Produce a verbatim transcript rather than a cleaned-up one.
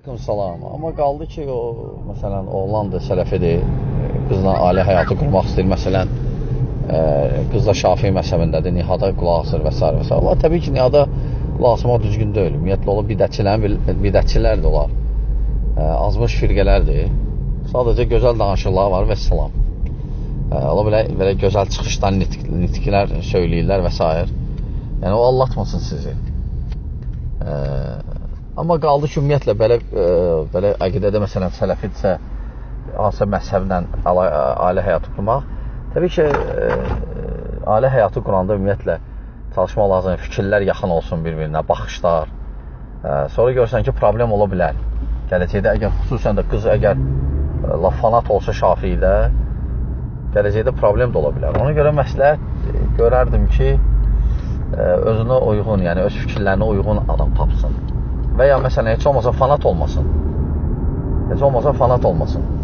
Salam. Amma qaldı ki, o məsələn, oğlandır, sələfidir, qızla ailə həyatı qurmaq istəyir, məsələn, e, qızla Şafii məzhəbindədir, nihada qulaq asır və s. və s. Allah, təbii ki, nihada qulaq asmaq düzgün deyil. Ümumiyyətlə, o bidətçilər də olar, e, azmış firqələrdir. Sadəcə gözəl danışıqlar var və salam. E, ola belə, belə gözəl çıxışdan nitq, nitqlər söyləyirlər və s. Yəni, o allatmasın sizi. E, Amma qaldı ki, ümumiyyətlə, belə, e, belə əqidədə, məsələn, sələfidirsə, hansısa məzhəblə ailə həyatı qurmaq. Təbii ki, e, ailə həyatı quranda ümumiyyətlə çalışmaq lazım, fikirlər yaxın olsun bir-birinə, baxışlar. E, sonra görürsən ki, problem ola bilər. Gələcəkdə, əgər xüsusən də qız əgər e, laf fanat olsa Şafiidə, gələcəkdə problem də ola bilər. Ona görə məsləhət görərdim ki, e, özünə uyğun, yəni öz fikirlərinə uyğun adam tapsın. Və ya məsələn, heç olmasa fanat olmasın. Heç olmasa fanat olmasın.